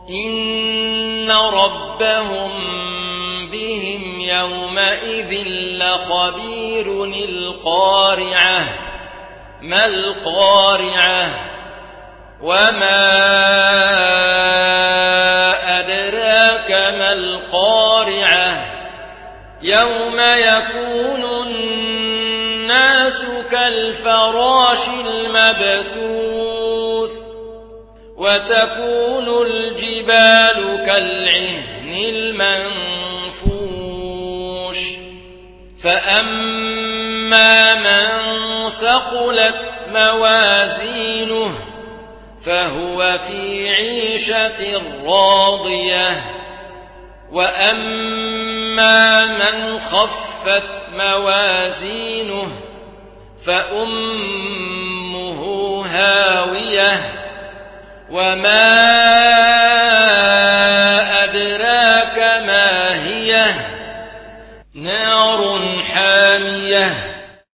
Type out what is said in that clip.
إن ربهم بهم يومئذ لخبير. القارعة ما القارعة وما أدراك ما القارعة يوم يكون الناس كالفراش المبثوث وتكون الجبال كالعهن المنفوش فأما من ثقلت موازينه فهو في عيشة راضية وأما من خفت موازينه فأمه هاوية وما أدراك ما هي نار حامية